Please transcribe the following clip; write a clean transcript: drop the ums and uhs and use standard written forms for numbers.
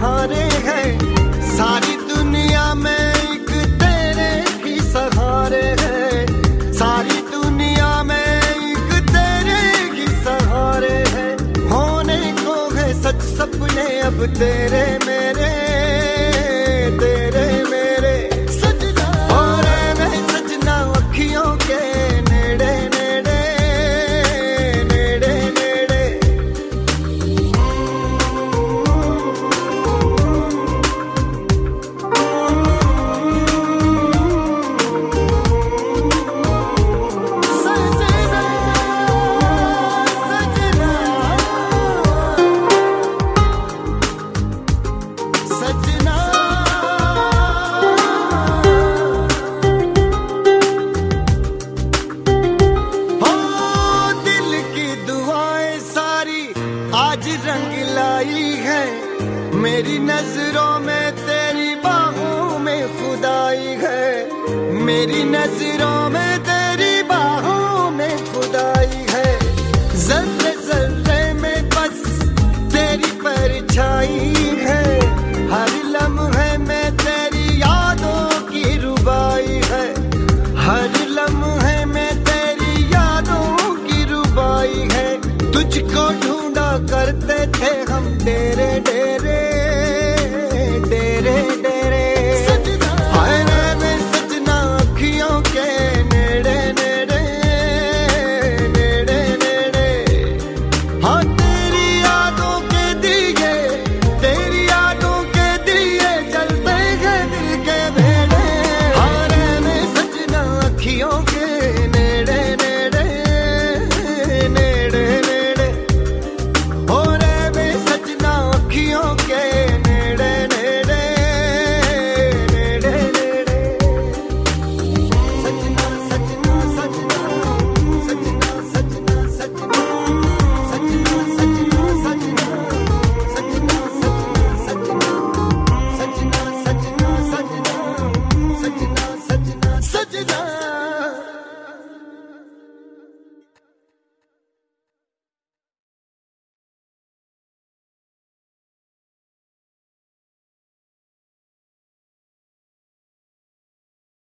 तुम्हारे हैं, सारी दुनिया में एक तेरे ही सहारे हैं, सारी दुनिया में एक तेरे ही सहारे हैं। होने को है सच सपने अब तेरे मेरे, तेरे मेरे सजना। और मैं सजना अखियों के नेड़े नेड़े नेड़े नेड़े। सजना सजना सजना। हो दिल की दुआएं सारी आज रंग लाई है, मेरी नजरों में तेरी बाहों में खुदाई है, मेरी नजरों में तेरी बाहों में खुदाई है। जर्रे जर्रे में बस तेरी परछाई है, हर लम्हे में तेरी यादों की रुबाई है, हर लम्हे में तेरी यादों की रुबाई है। तुझको ढूंढा करते थे हम तेरे